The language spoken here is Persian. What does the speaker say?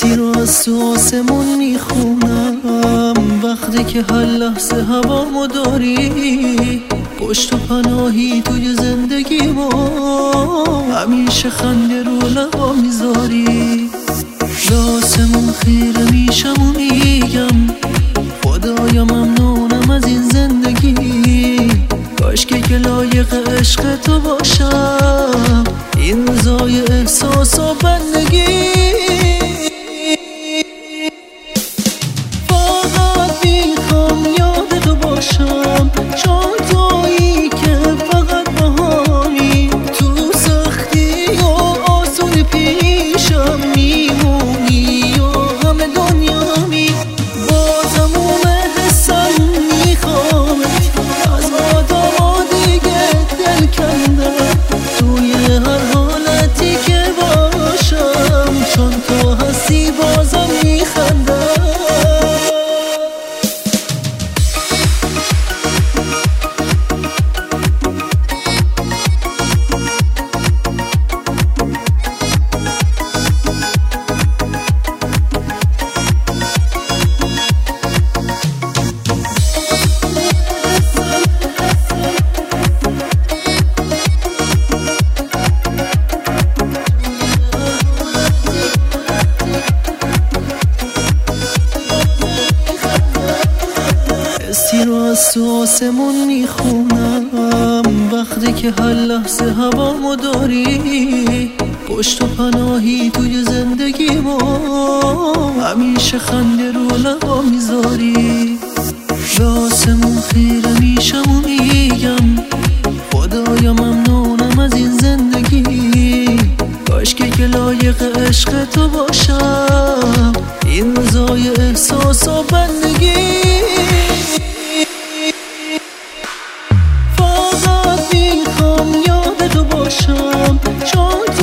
حسی رو از تو آسمون میخونم وقتی که هر لحظه هوامو داری پشت و پناهی توی زندگی ما همیشه خنده رو لبا میذاری به آسمون خیره میشم و میگم خدایا ممنونم از این زندگی کاش که لایق عشق تو باشم این روزای احساس و بندگی فقط میخوام یاد تو باشم چون تویی که فقط بهامی تو سختی و آسون پیشم میمونی و همه دنیامی با تموم حسم میخوام از آدم دیگه دل کندم توی هر حالتی که باشم چون تو هستی بازم میخندم حسی رو از تو آسمون میخونم وقتی که هر لحظه هوامو داری پشت و پناهی توی زندگی ما همیشه خنده رو لبا میذاری به آسمون خیره میشم و میگم خدایا ممنونم از این زندگی کاش که لایق عشق تو باشم این روزای احساس و بندگی فقط میخوام یاد تو باشم چون